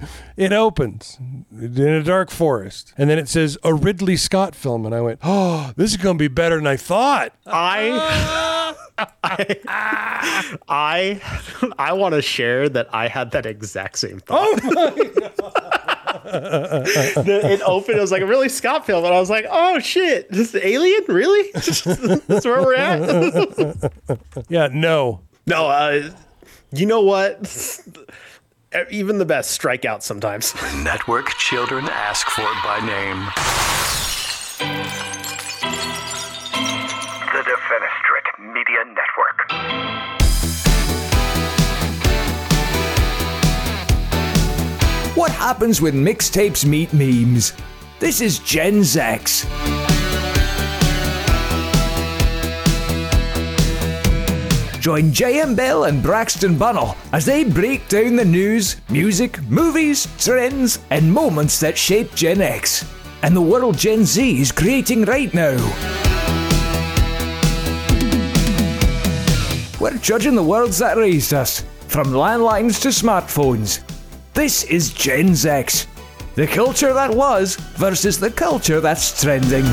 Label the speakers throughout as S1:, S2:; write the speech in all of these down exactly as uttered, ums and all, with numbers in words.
S1: it opens in a dark forest, and then it says a Ridley Scott film, and I went, oh, this is going to be better than I thought.
S2: I, I, I, I want to share that I had that exact same thought.
S1: Oh my God.
S2: the, it opened, it was like a Ridley Scott film, and I was like, oh shit, this is Alien? Really? That's where we're at?
S1: Yeah, no.
S2: No, uh, you know what? Even the best strike out sometimes.
S3: Network children ask for it by name. The Defenestrate Media Network.
S4: What happens when mixtapes meet memes? This is Gen X. Join J M Bell and Braxton Bunnell as they break down the news, music, movies, trends, and moments that shape Gen X and the world Gen Z is creating right now. We're judging the worlds that raised us, from landlines to smartphones. This is Gen X, the culture that was versus the culture that's trending.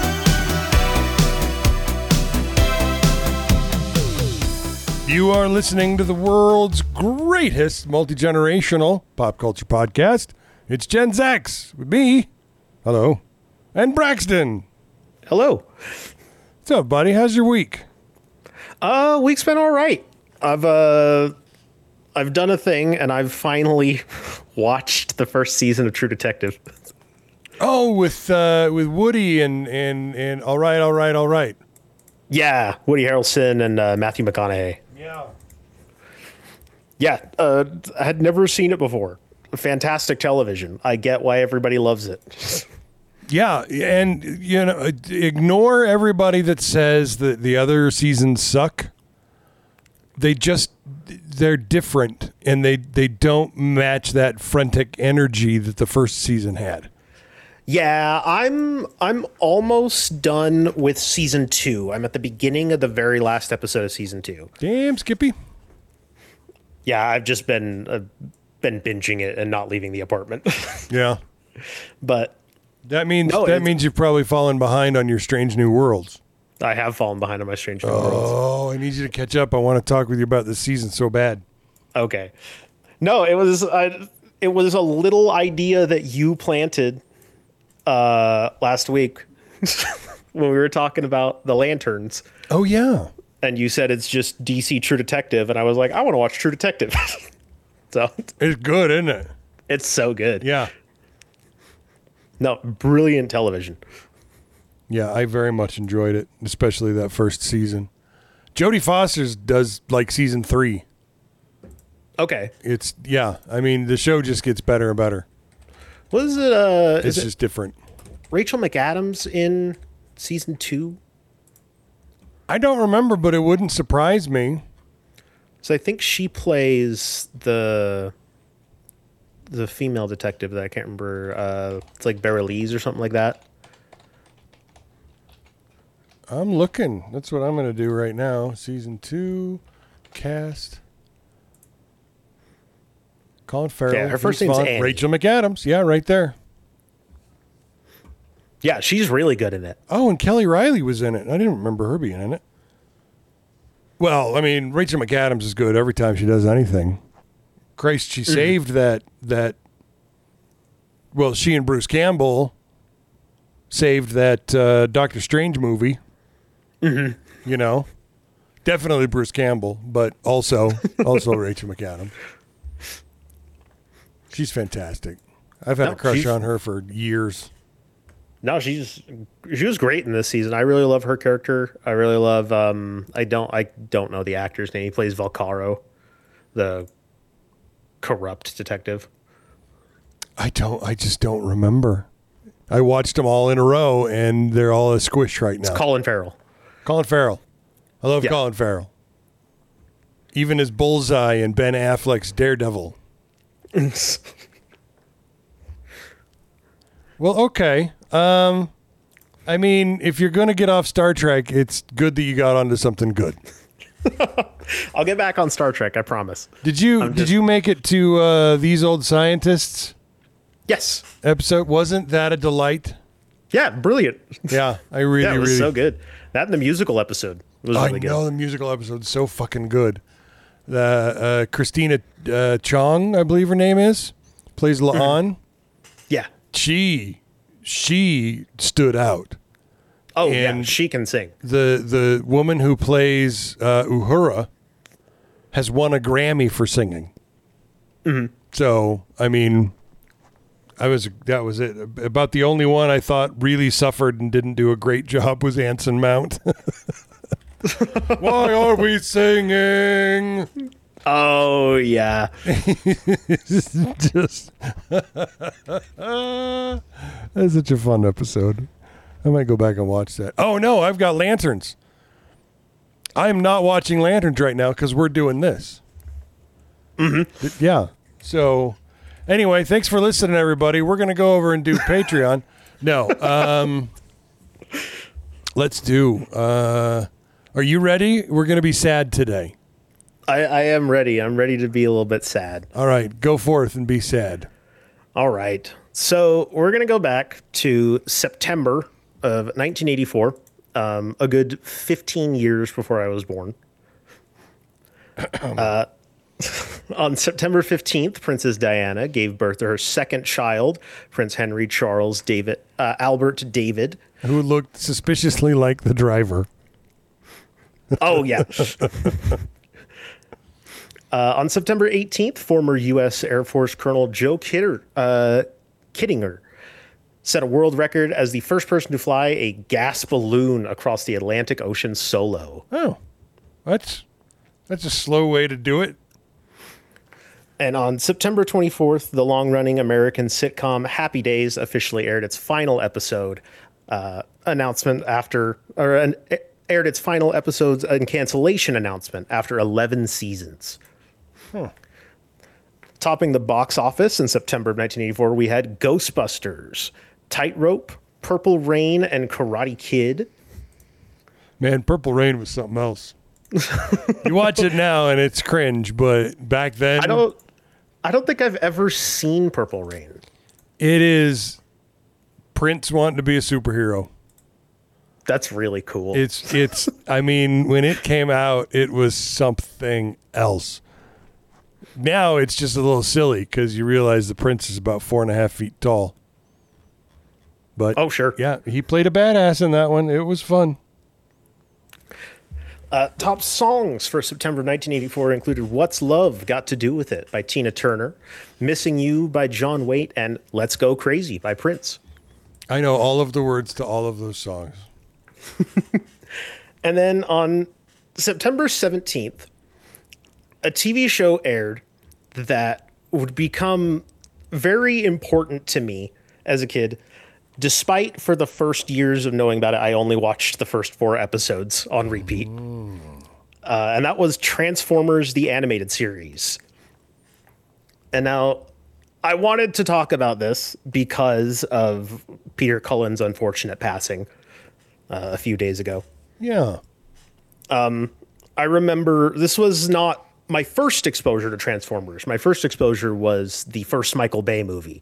S1: You are listening to the world's greatest multi-generational pop culture podcast. It's Gen X with me, hello, and Braxton.
S2: Hello.
S1: What's up, buddy? How's your week?
S2: Uh, week's been all right. I've uh, I've done a thing, and I've finally watched the first season of True Detective.
S1: Oh, with uh, with Woody and and and all right, all right, all right.
S2: Yeah, Woody Harrelson and uh, Matthew McConaughey.
S1: Yeah.
S2: Yeah, uh, I had never seen it before. Fantastic television. I get why everybody loves it.
S1: Yeah, and you know, ignore everybody that says that the other seasons suck. They just they're different, and they they don't match that frantic energy that the first season had.
S2: Yeah, I'm I'm almost done with season two. I'm at the beginning of the very last episode of season two.
S1: Damn, Skippy.
S2: Yeah, I've just been uh, been binging it and not leaving the apartment.
S1: Yeah,
S2: but
S1: that means
S2: no,
S1: that means you've probably fallen behind on your Strange New Worlds.
S2: I have fallen behind on my Strange New
S1: Oh,
S2: Worlds.
S1: Oh, I need you to catch up. I want to talk with you about this season so bad.
S2: Okay, no, it was uh, it was a little idea that you planted uh, last week when we were talking about the Lanterns.
S1: Oh yeah.
S2: And you said it's just D C True Detective, and I was like, I want to watch True Detective. So
S1: It's good, isn't it?
S2: it's so good.
S1: Yeah.
S2: No, brilliant television.
S1: Yeah, I very much enjoyed it, especially that first season. Jodie Foster's does like season three.
S2: Okay.
S1: It's, yeah, I mean, the show just gets better and better.
S2: What is it? Uh,
S1: It's
S2: is
S1: just
S2: it
S1: different.
S2: Rachel McAdams in season two?
S1: I don't remember, but it wouldn't surprise me.
S2: So I think she plays the the female detective that I can't remember. Uh, it's like Berylise or something like that.
S1: I'm looking. That's what I'm going to do right now. Season two, cast. Colin Farrell.
S2: Yeah, her first
S1: Vince
S2: name's
S1: Vaughn,
S2: Annie.
S1: Rachel McAdams. Yeah, right there.
S2: Yeah, she's really good in it.
S1: Oh, and Kelly Riley was in it. I didn't remember her being in it. Well, I mean, Rachel McAdams is good every time she does anything. Christ, she mm-hmm. saved that that. Well, she and Bruce Campbell saved that uh, Doctor Strange movie.
S2: Mm-hmm.
S1: You know, definitely Bruce Campbell, but also also Rachel McAdams. She's fantastic. I've had
S2: No,
S1: a crush
S2: she's-
S1: on her for years.
S2: No, she's she was great in this season. I really love her character. I really love. Um, I don't. I don't know the actor's name. He plays Volcaro, the corrupt detective.
S1: I don't. I just don't remember. I watched them all in a row, and they're all a squish right now.
S2: It's Colin Farrell.
S1: Colin Farrell. I love
S2: Yeah.
S1: Colin Farrell. Even as Bullseye and Ben Affleck's Daredevil. Well, okay. Um, I mean, if you're going to get off Star Trek, it's good that you got onto something good.
S2: I'll get back on Star Trek, I promise.
S1: Did you
S2: I'm
S1: did
S2: just-
S1: you make it to uh, These Old Scientists
S2: Yes.
S1: episode? Wasn't that a delight?
S2: Yeah, brilliant.
S1: Yeah, I really,
S2: Yeah, it was
S1: really.
S2: so good. That and the musical episode was
S1: I
S2: really good.
S1: know the musical episode's so fucking good. The uh, Christina uh, Chong, I believe her name is, plays La'an.
S2: Yeah.
S1: She she stood out.
S2: Oh, yeah,
S1: And-
S2: she can sing.
S1: The the woman who plays uh, Uhura has won a Grammy for singing.
S2: Mm-hmm.
S1: So I mean, I was that was it. About the only one I thought really suffered and didn't do a great job was Anson Mount. Why are we singing?
S2: Oh, yeah.
S1: Just that's such a fun episode. I might go back and watch that. Oh no, I've got Lanterns. I am not watching Lanterns right now because we're doing this. Mm-hmm. Yeah. So, anyway, thanks for listening, everybody. We're gonna go over and do Patreon. No. Um, let's do. Uh, are you ready? We're gonna be sad today.
S2: I, I am ready. I'm ready to be a little bit sad.
S1: All right, go forth and be sad.
S2: All right. So we're going to go back to September of nineteen eighty-four, um, a good fifteen years before I was born. uh, on September fifteenth, Princess Diana gave birth to her second child, Prince Henry Charles David uh, Albert David.
S1: Who looked suspiciously like the driver.
S2: Oh, yeah. Uh, on September eighteenth, former U S Air Force Colonel Joe Kidder, uh, Kittinger set a world record as the first person to fly a gas balloon across the Atlantic Ocean solo.
S1: Oh, that's that's a slow way to do it.
S2: And on September twenty-fourth, the long-running American sitcom Happy Days officially aired its final episode uh, announcement after, or an, aired its final episodes and cancellation announcement after eleven seasons.
S1: Huh.
S2: Topping the box office in September of nineteen eighty-four, we had Ghostbusters, Tightrope, Purple Rain, and Karate Kid.
S1: Man, Purple Rain was something else. You watch it now and it's cringe, but back then
S2: I don't, I don't think I've ever seen Purple Rain.
S1: it is Prince wanting to be a superhero.
S2: That's really cool.
S1: It's it's I mean, when it came out, it was something else. Now it's just a little silly because you realize the Prince is about four and a half feet tall. But
S2: oh, sure.
S1: yeah, he played a badass in that one. It was fun.
S2: Uh, top songs for September nineteen eighty-four included What's Love Got to Do With It by Tina Turner, Missing You by John Waite, and Let's Go Crazy by Prince.
S1: I know all of the words to all of those songs.
S2: And then on September seventeenth, a T V show aired that would become very important to me as a kid. Despite for the first years of knowing about it, I only watched the first four episodes on repeat. Uh, and that was Transformers, the animated series. And now I wanted to talk about this because of Peter Cullen's unfortunate passing uh, a few days ago.
S1: Yeah.
S2: I remember this was not my first exposure to Transformers. My first exposure was the first Michael Bay movie.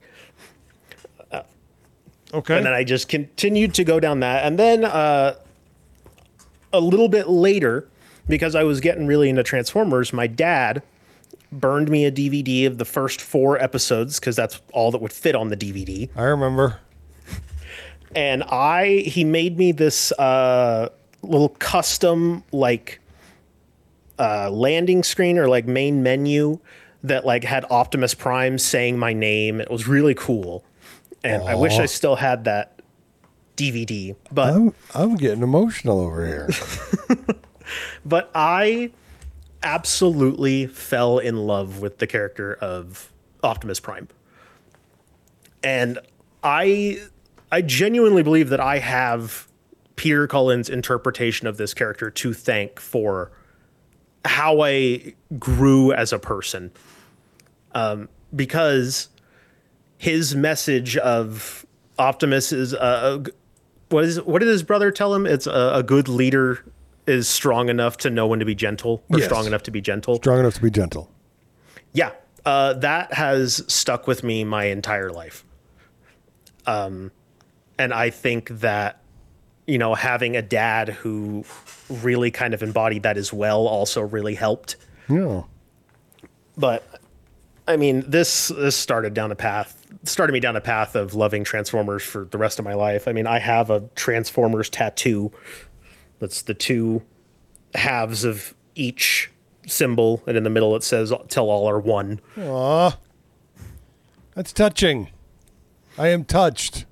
S1: Okay.
S2: And then I just continued to go down that. And then uh, a little bit later, because I was getting really into Transformers, my dad burned me a D V D of the first four episodes because that's all that would fit on the D V D.
S1: I remember.
S2: And I, he made me this uh, little custom, like, uh, landing screen or like main menu that like had Optimus Prime saying my name. It was really cool. And I wish I still had that D V D, but
S1: I'm I'm getting emotional over here.
S2: but I absolutely fell in love with the character of Optimus Prime. And I I genuinely believe that I have Peter Cullen's interpretation of this character to thank for how I grew as a person. Um, because his message of Optimus is uh, what is what did his brother tell him? It's a, a good leader is strong enough to know when to be gentle, or
S1: Yes.
S2: strong enough to be gentle.
S1: Strong enough to be gentle.
S2: Yeah, uh, that has stuck with me my entire life. Um, and I think that, you know, having a dad who really kind of embodied that as well also really helped.
S1: Yeah.
S2: But I mean, this this started down a path, started me down a path of loving Transformers for the rest of my life. I mean, I have a Transformers tattoo. That's the two halves of each symbol, and in the middle it says "Till all are one."
S1: Aw. That's touching. I am touched.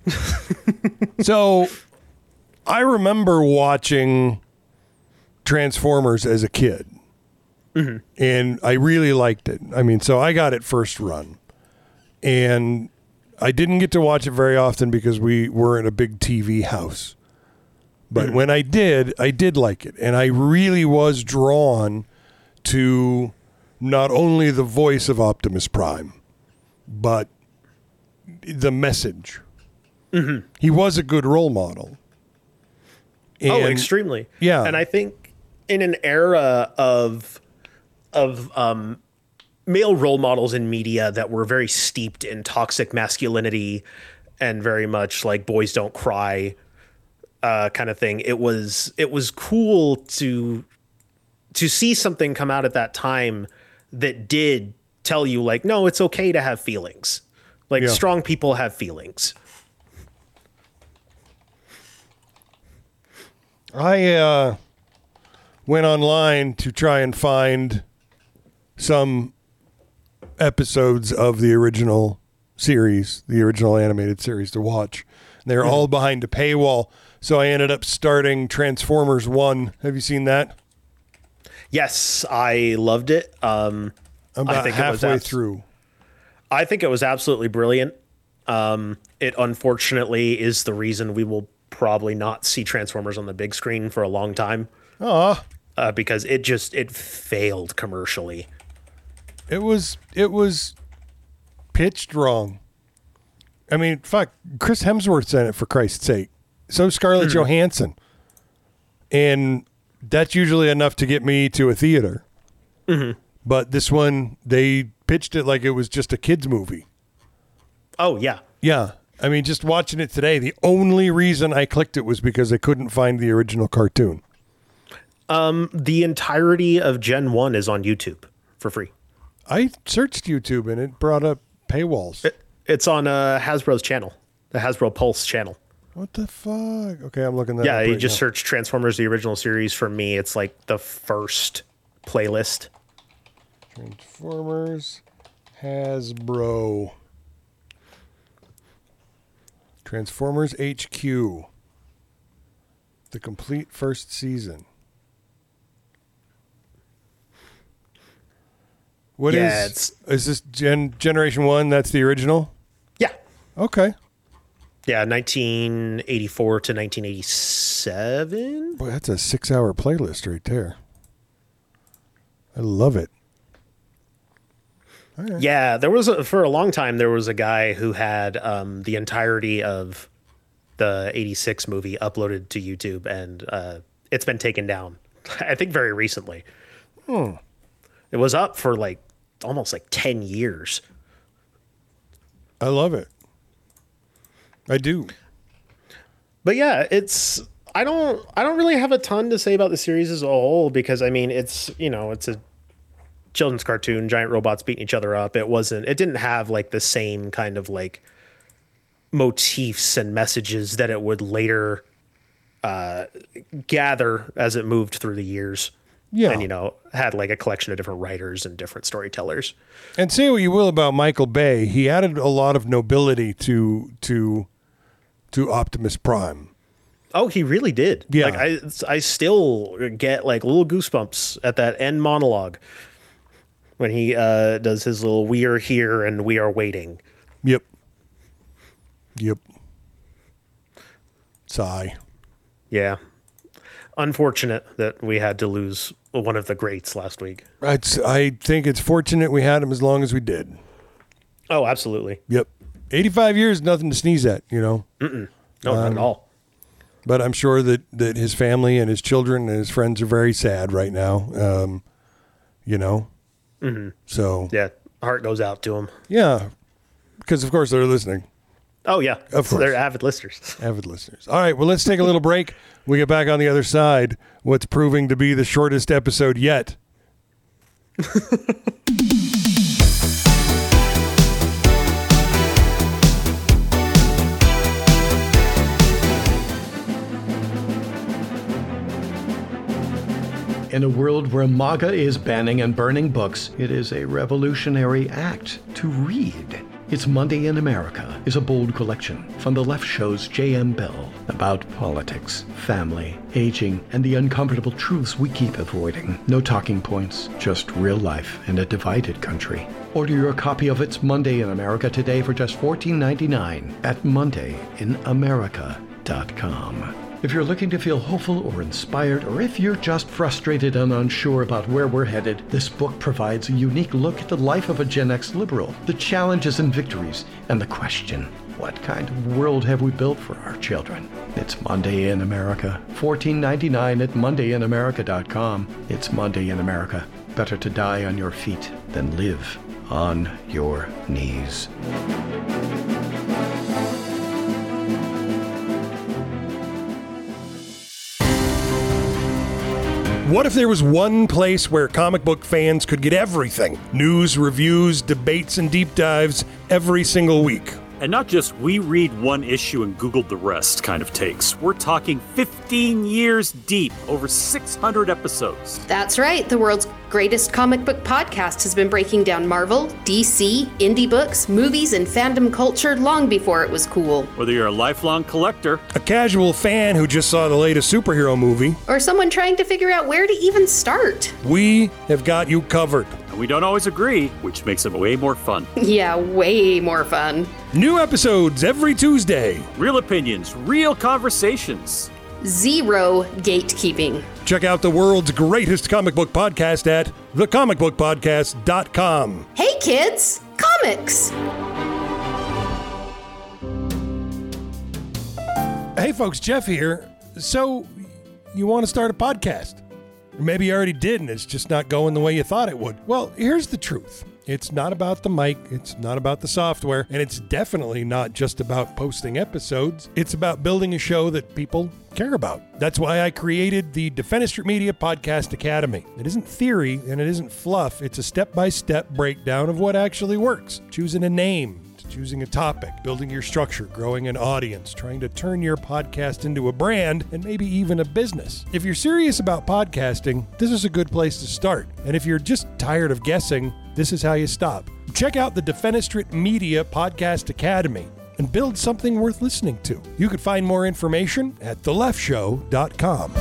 S1: So, I remember watching Transformers as a kid. Mm-hmm. And I really liked it. I mean, so I got it first run. And I didn't get to watch it very often because we were in a big T V house. But mm-hmm. when I did, I did like it. And I really was drawn to not only the voice of Optimus Prime, but the message. Mm-hmm. He was a good role model. And,
S2: oh, extremely.
S1: Yeah.
S2: And I think in an era of of um, male role models in media that were very steeped in toxic masculinity and very much like boys don't cry uh, kind of thing, it was it was cool to to see something come out at that time that did tell you like, no, it's okay to have feelings. Like
S1: yeah.
S2: strong people have feelings.
S1: I uh, went online to try and find some episodes of the original series, the original animated series to watch. They're mm-hmm. all behind a paywall. So I ended up starting Transformers one. Have you seen that?
S2: Yes, I loved it. Um,
S1: I'm about
S2: I think
S1: halfway
S2: it was abs-
S1: through.
S2: I think it was absolutely brilliant. Um, it unfortunately is the reason we will probably not see Transformers on the big screen for a long time.
S1: Aw.
S2: Uh, because it just, it failed commercially.
S1: It was, it was pitched wrong. I mean, fuck, Chris Hemsworth's in it, for Christ's sake. So Scarlett mm. Johansson. And that's usually enough to get me to a theater.
S2: Mm-hmm.
S1: But this one, they pitched it like it was just a kid's movie.
S2: Oh, yeah.
S1: Yeah. I mean, just watching it today, the only reason I clicked it was because I couldn't find the original cartoon.
S2: Um, the entirety of Gen one is on YouTube for free.
S1: I searched YouTube and it brought up paywalls.
S2: It, it's on uh, Hasbro's channel, the Hasbro Pulse channel.
S1: What the fuck? Okay, I'm looking that
S2: yeah,
S1: up.
S2: you
S1: right
S2: just
S1: now.
S2: search Transformers, the original series. For me, it's like the first playlist.
S1: Transformers Hasbro. Transformers H Q. The complete first season. What
S2: yeah,
S1: is
S2: it's,
S1: is this gen, Generation one? That's the original?
S2: Yeah.
S1: Okay.
S2: Yeah, nineteen eighty-four to nineteen eighty-seven.
S1: Boy, that's a six-hour playlist right there. I love it.
S2: Right. Yeah, there was a, for a long time there was a guy who had um, the entirety of the eighty-six movie uploaded to YouTube, and uh, it's been taken down. I think very recently.
S1: Hmm.
S2: It was up for like almost like ten years.
S1: I love it. I do.
S2: But yeah, it's I don't I don't really have a ton to say about the series as a whole because I mean it's you know it's a children's cartoon, giant robots beating each other up. It wasn't it didn't have like the same kind of like motifs and messages that it would later uh, gather as it moved through the years.
S1: Yeah.
S2: And, you know, had like a collection of different writers and different storytellers.
S1: And say what you will about Michael Bay, he added a lot of nobility to to to Optimus Prime.
S2: Oh, he really did.
S1: Yeah.
S2: Like I I still get like little goosebumps at that end monologue when he uh, does his little "We are here and we are waiting."
S1: Yep. Yep. Sigh.
S2: Yeah. Unfortunate that we had to lose one of the greats last week.
S1: It's, I think it's fortunate we had him as long as we did.
S2: Oh, absolutely.
S1: Yep. eighty-five years, nothing to sneeze at, you know?
S2: Mm-mm. No,
S1: um,
S2: not at all.
S1: But I'm sure that, that his family and his children and his friends are very sad right now. Um, you know?
S2: Mm-hmm.
S1: So.
S2: Yeah, heart goes out to him.
S1: Yeah. Because, of course, they're listening.
S2: Oh, yeah.
S1: Of course.
S2: They're avid listeners.
S1: Avid listeners. All right, well, let's take a little break. We get back on the other side. What's proving to be the shortest episode yet.
S5: In a world where MAGA is banning and burning books, it is a revolutionary act to read. It's Monday in America is a bold collection from The Left Show's J M Bell about politics, family, aging, and the uncomfortable truths we keep avoiding. No talking points, just real life in a divided country. Order your copy of It's Monday in America today for just fourteen ninety-nine at monday in america dot com. If you're looking to feel hopeful or inspired, or if you're just frustrated and unsure about where we're headed, this book provides a unique look at the life of a Gen X liberal, the challenges and victories, and the question, what kind of world have we built for our children? It's Monday in America. fourteen ninety-nine at monday in america dot com. It's Monday in America. Better to die on your feet than live on your knees.
S1: What if there was one place where comic book fans could get everything? News, reviews, debates, and deep dives every single week.
S6: And not just we read one issue and Googled the rest kind of takes. We're talking fifteen years deep, over six hundred episodes.
S7: That's right. The world's greatest comic book podcast has been breaking down Marvel, D C, indie books, movies, and fandom culture long before it was cool.
S6: Whether you're a lifelong collector,
S1: a casual fan who just saw the latest superhero movie,
S7: or someone trying to figure out where to even start,
S1: we have got you covered.
S6: And we don't always agree, which makes it way more fun.
S7: Yeah, way more fun.
S1: New episodes every Tuesday.
S6: Real opinions, real conversations.
S7: Zero gatekeeping.
S1: Check out the world's greatest comic book podcast at the comic book podcast dot com.
S7: Hey kids, comics!
S1: Hey folks, Jeff here. So, you want to start a podcast? Or maybe you already did and it's just not going the way you thought it would. Well, here's the truth. It's not about the mic, it's not about the software, and it's definitely not just about posting episodes. It's about building a show that people care about. That's why I created the Defenestrate Media Podcast Academy. It isn't theory and it isn't fluff. It's a step-by-step breakdown of what actually works. Choosing a name, choosing a topic, building your structure, growing an audience, trying to turn your podcast into a brand, and maybe even a business. If you're serious about podcasting, this is a good place to start. And if you're just tired of guessing, this is how you stop. Check out the Defenestrate Media Podcast Academy and build something worth listening to. You can find more information at the left show dot com.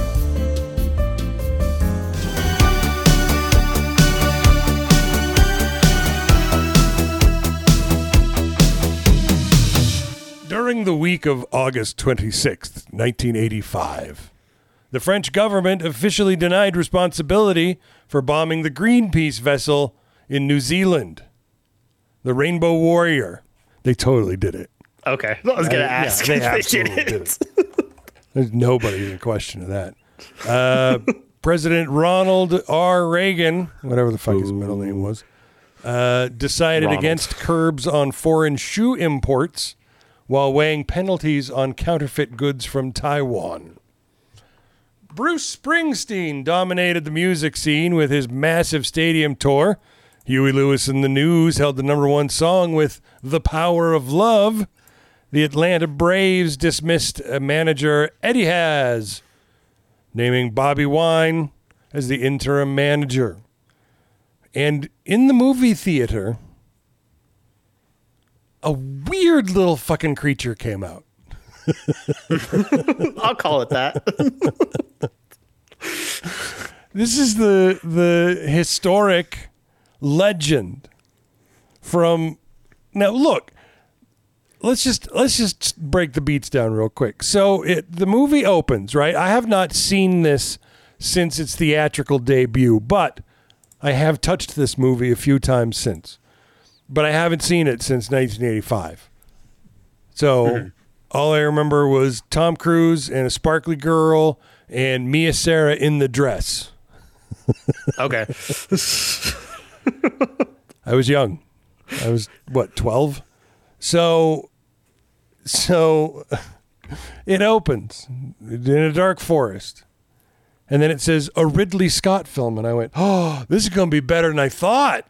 S1: During the week of August twenty-sixth, nineteen eighty-five, the French government officially denied responsibility for bombing the Greenpeace vessel in New Zealand. The Rainbow Warrior. They totally did it.
S2: Okay. I was going to
S1: Uh,
S2: ask.
S1: Yeah, they
S2: if
S1: absolutely
S2: did
S1: did
S2: it.
S1: it. There's nobody in question of that. Uh, President Ronald R. Reagan, whatever the fuck his middle name was, uh, decided
S2: Ronald.
S1: against curbs on foreign shoe imports while weighing penalties on counterfeit goods from Taiwan. Bruce Springsteen dominated the music scene with his massive stadium tour. Huey Lewis and the News held the number one song with The Power of Love. The Atlanta Braves dismissed uh, manager Eddie Has, naming Bobby Wine as the interim manager. And in the movie theater, a weird little fucking creature came out.
S2: I'll call it that.
S1: This is the the historic legend from now look let's just let's just break the beats down real quick. So it the movie opens, right? I have not seen this since its theatrical debut, but I have touched this movie a few times since. But I haven't seen it since nineteen eighty-five. So mm-hmm. all I remember was Tom Cruise and a sparkly girl and Mia Sara in the dress.
S2: Okay.
S1: I was young. I was, what, twelve? So, so it opens in a dark forest. And then it says a Ridley Scott film. And I went, oh, this is going to be better than I thought.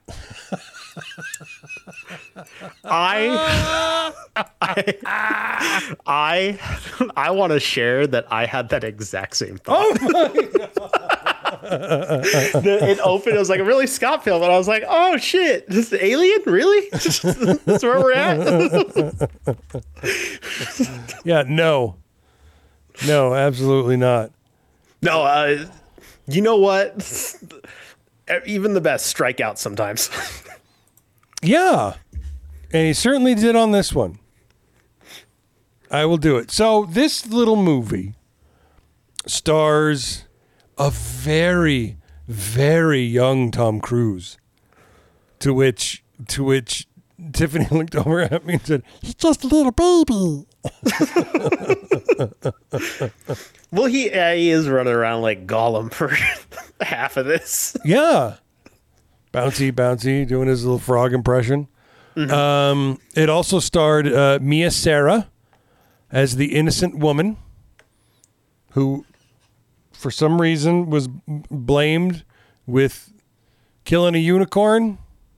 S2: I, I, I, I want to share that I had that exact same thought.
S1: Oh my God.
S2: the, it opened, it was like a really Scott film, and I was like, oh shit, this is Alien? Really? That's where we're at?
S1: Yeah, no. No, absolutely not.
S2: No, uh, you know what? Even the best strike out sometimes.
S1: Yeah. And he certainly did on this one. I will do it. So this little movie stars a very, very young Tom Cruise. To which, to which Tiffany looked over at me and said, he's just a little baby.
S2: Well, he, uh, he is running around like Gollum for half of this.
S1: Yeah. Bouncy, bouncy, doing his little frog impression. Mm-hmm. Um, it also starred uh, Mia Sara as the innocent woman who, for some reason, was blamed with killing a unicorn.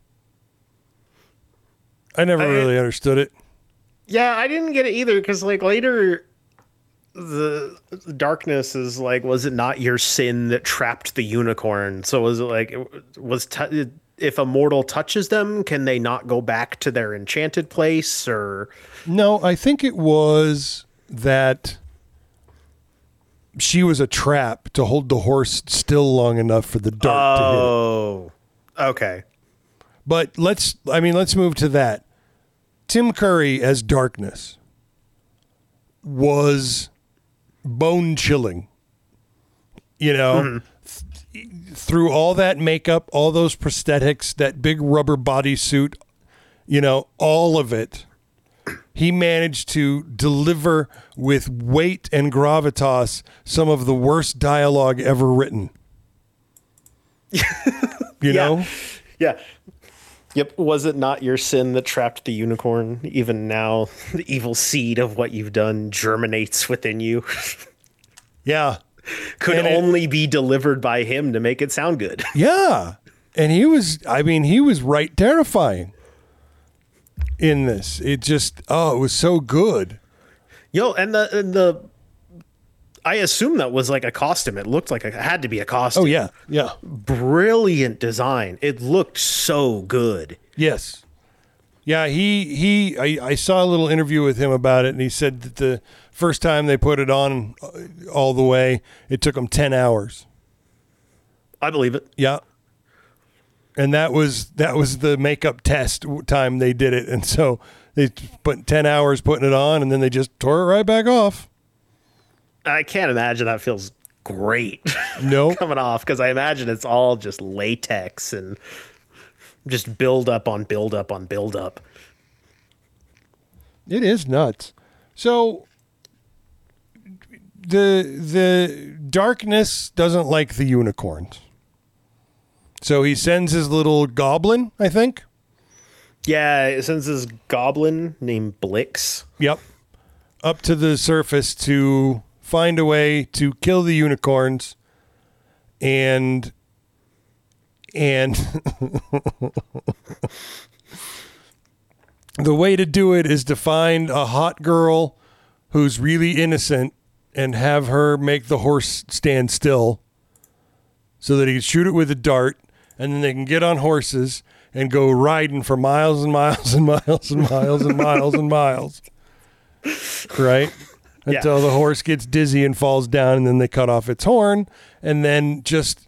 S1: I never
S2: I,
S1: really understood it.
S2: Yeah, I didn't get it either, because like later the, the darkness is like, was it not your sin that trapped the unicorn? So was it like, it was t- if a mortal touches them, can they not go back to their enchanted place? Or
S1: no, I think it was that she was a trap to hold the horse still long enough for the dart to hit it.
S2: Oh, okay.
S1: But let's, I mean, let's move to that. Tim Curry as Darkness was bone chilling. You know, mm-hmm. th- through all that makeup, all those prosthetics, that big rubber bodysuit, you know, all of it, he managed to deliver with weight and gravitas some of the worst dialogue ever written. You
S2: yeah.
S1: know?
S2: Yeah. Yep. Was it not your sin that trapped the unicorn? Even now, the evil seed of what you've done germinates within you.
S1: Yeah.
S2: Could and only it, be delivered by him to make it sound good.
S1: Yeah. And he was, I mean, he was right terrifying in this. It just, oh, it was so good.
S2: Yo, and the, and the, I assume that was like a costume. It looked like it had to be a costume.
S1: Oh, yeah. Yeah.
S2: Brilliant design. It looked so good.
S1: Yes. Yeah, he, he I, I saw a little interview with him about it, and he said that the first time they put it on all the way, it took them ten hours.
S2: I believe it.
S1: Yeah. And that was that was the makeup test time they did it. And so they spent ten hours putting it on, and then they just tore it right back off.
S2: I can't imagine that feels great.
S1: No.
S2: Coming off, because I imagine it's all just latex and just build up on build up on build up.
S1: It is nuts. So the the darkness doesn't like the unicorns. So he sends his little goblin, I think.
S2: Yeah, it sends his goblin named Blix.
S1: Yep. Up to the surface to find a way to kill the unicorns, and and the way to do it is to find a hot girl who's really innocent and have her make the horse stand still so that he can shoot it with a dart, and then they can get on horses and go riding for miles and miles and miles and miles and miles and miles. Right? Until yeah. the horse gets dizzy and falls down, and then they cut off its horn, and then just...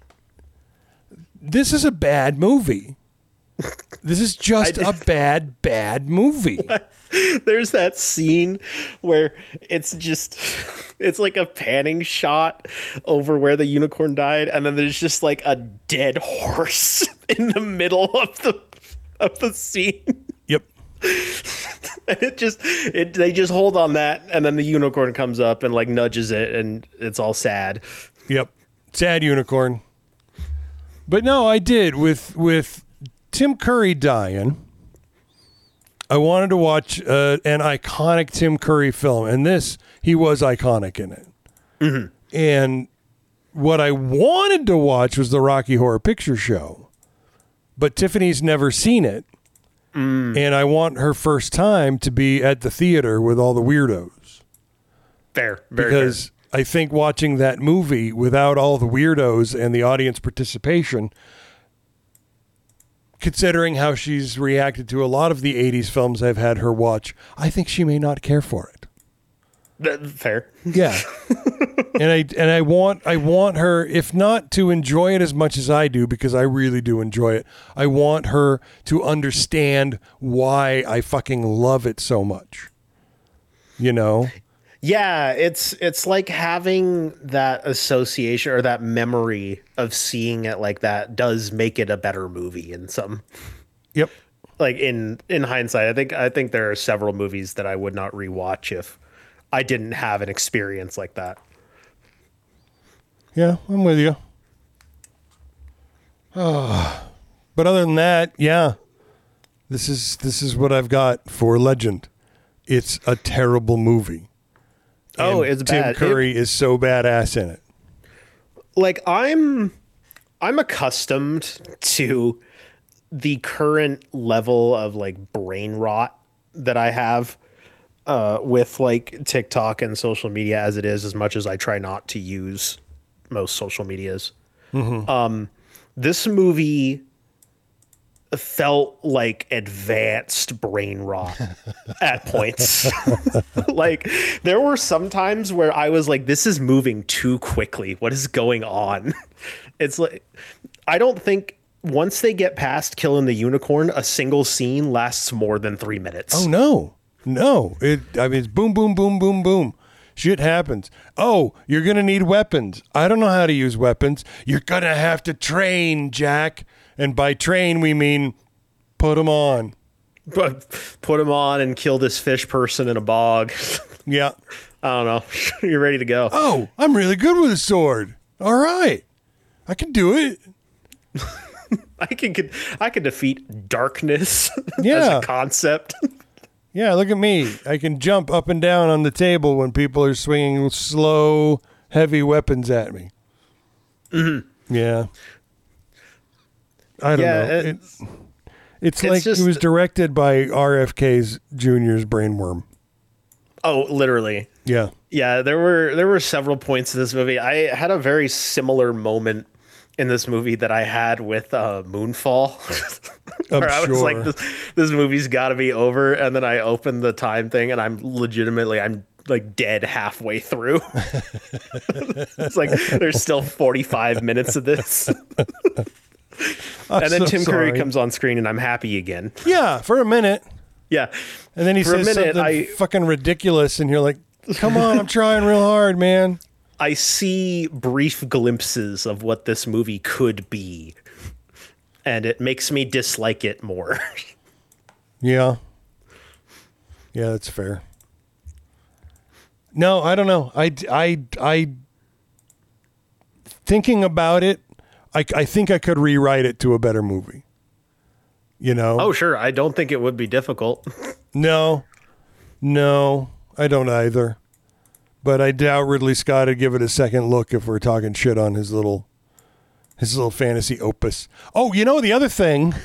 S1: This is a bad movie. This is just a bad, bad movie.
S2: There's that scene where it's just... It's like a panning shot over where the unicorn died, and then there's just like a dead horse in the middle of the of the scene.
S1: Yep.
S2: And it just it they just hold on that, and then the unicorn comes up and like nudges it, and it's all sad.
S1: Yep, sad unicorn. But no, I did with with Tim Curry dying. I wanted to watch uh, an iconic Tim Curry film, and this he was iconic in it.
S2: Mm-hmm.
S1: And what I wanted to watch was the Rocky Horror Picture Show, but Tiffany's never seen it. Mm. And I want her first time to be at the theater with all the weirdos.
S2: Fair, very
S1: because
S2: fair.
S1: I think watching that movie without all the weirdos and the audience participation, considering how she's reacted to a lot of the eighties films I've had her watch, I think she may not care for it.
S2: That, fair.
S1: Yeah. and I and I want I want her, if not to enjoy it as much as I do, because I really do enjoy it, I want her to understand why I fucking love it so much. You know?
S2: Yeah, it's it's like having that association or that memory of seeing it like that does make it a better movie in some.
S1: Yep.
S2: Like in in hindsight, I think I think there are several movies that I would not rewatch if I didn't have an experience like that.
S1: Yeah, I'm with you. Oh, but other than that, yeah, this is this is what I've got for Legend. It's a terrible movie.
S2: Oh,
S1: and
S2: it's
S1: Tim
S2: bad.
S1: Curry
S2: It,
S1: is so badass in it.
S2: like I'm, I'm accustomed to the current level of like brain rot that I have uh, with like TikTok and social media as it is, as much as I try not to use most social medias.
S1: Mm-hmm.
S2: Um, this movie felt like advanced brain rot at points. Like there were some times where I was like, this is moving too quickly. What is going on? It's like, I don't think once they get past killing the unicorn, a single scene lasts more than three minutes.
S1: Oh no, no! It. I mean, it's boom, boom, boom, boom, boom. Shit happens. Oh, you're gonna need weapons. I don't know how to use weapons. You're gonna have to train, Jack. And by train, we mean put them on.
S2: But put him on and kill this fish person in a bog.
S1: Yeah.
S2: I don't know. You're ready to go.
S1: Oh, I'm really good with a sword. All right, I can do it.
S2: I can I can defeat darkness
S1: Yeah.
S2: as a concept.
S1: Yeah, look at me. I can jump up and down on the table when people are swinging slow, heavy weapons at me.
S2: Mm-hmm.
S1: Yeah. I don't
S2: Yeah,
S1: know.
S2: it-
S1: It, it's,
S2: it's
S1: like
S2: just-
S1: it was directed by R F K's Junior's brainworm.
S2: Oh, literally.
S1: Yeah.
S2: Yeah, there were there were several points in this movie. I had a very similar moment in this movie that I had with uh, Moonfall. Where I was
S1: sure.
S2: like, this, this movie's got to be over. And then I opened the time thing and I'm legitimately, I'm like dead halfway through. It's like, there's still forty-five minutes of this.
S1: I'm
S2: And then
S1: so
S2: Tim Curry
S1: sorry.
S2: comes on screen and I'm happy again.
S1: Yeah, for a minute.
S2: Yeah.
S1: And then he
S2: For a
S1: says
S2: minute,
S1: something
S2: I-
S1: fucking ridiculous, and you're like, come on, I'm trying real hard, man.
S2: I see brief glimpses of what this movie could be, and it makes me dislike it more.
S1: Yeah. Yeah, that's fair. No, I don't know. I, I, I, thinking about it, I, I think I could rewrite it to a better movie. You know?
S2: Oh, sure. I don't think it would be difficult.
S1: No, no, I don't either. But I doubt Ridley Scott would give it a second look if we're talking shit on his little, his little fantasy opus. Oh, you know, the other thing,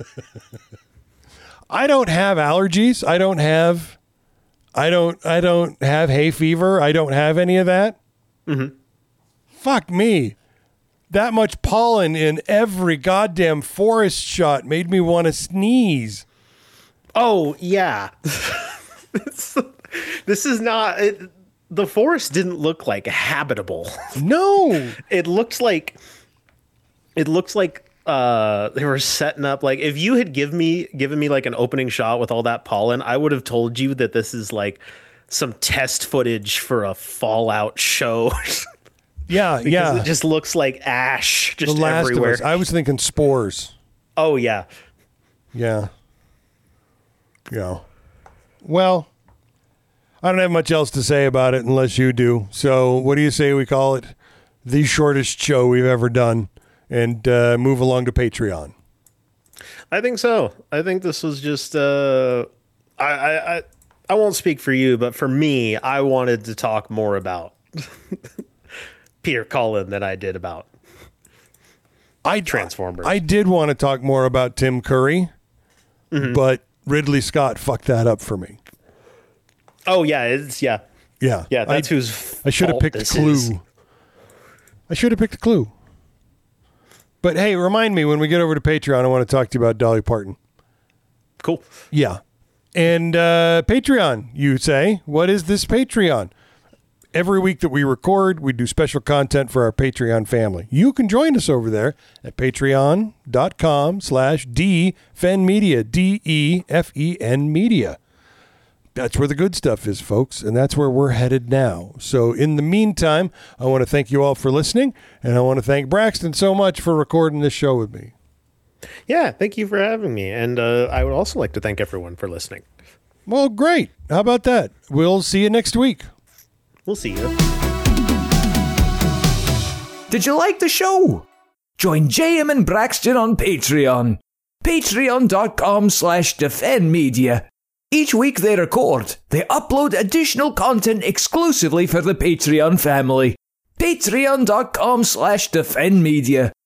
S1: I don't have allergies. I don't have, I don't, I don't have hay fever. I don't have any of that.
S2: Mm-hmm.
S1: Fuck me. That much pollen in every goddamn forest shot made me want to sneeze.
S2: Oh, yeah. It's- this is not... It, the forest didn't look like habitable.
S1: No.
S2: It looks like... It looks like uh, they were setting up... Like, if you had give me given me, like, an opening shot with all that pollen, I would have told you that this is, like, some test footage for a Fallout show.
S1: Yeah,
S2: Because
S1: yeah.
S2: it just looks like ash just
S1: The Last
S2: everywhere.
S1: of Us. I was thinking spores.
S2: Oh, yeah.
S1: Yeah. Yeah. Well, I don't have much else to say about it unless you do. So what do you say we call it the shortest show we've ever done and uh, move along to Patreon?
S2: I think so. I think this was just, uh, I, I, I, I won't speak for you, but for me, I wanted to talk more about Peter Cullen than I did about
S1: I
S2: Transformers.
S1: I did want to talk more about Tim Curry,
S2: mm-hmm.
S1: but Ridley Scott fucked that up for me.
S2: Oh yeah, it's yeah,
S1: yeah,
S2: yeah. That's
S1: I,
S2: whose.
S1: I should have picked Clue. Is. I should have picked Clue. But hey, remind me when we get over to Patreon. I want to talk to you about Dolly Parton.
S2: Cool.
S1: Yeah, and uh, Patreon. You say, what is this Patreon? Every week that we record, we do special content for our Patreon family. You can join us over there at patreon.com slash DFenMedia, D E F E N Media. That's where the good stuff is, folks, and that's where we're headed now. So in the meantime, I want to thank you all for listening, and I want to thank Braxton so much for recording this show with me.
S2: Yeah, thank you for having me, and uh, I would also like to thank everyone for listening.
S1: Well, great. How about that? We'll see you next week.
S2: We'll see you.
S4: Did you like the show? Join J M and Braxton on Patreon. Patreon.com slash DefendMedia. Each week they record, they upload additional content exclusively for the Patreon family. Patreon.com slash DefendMedia.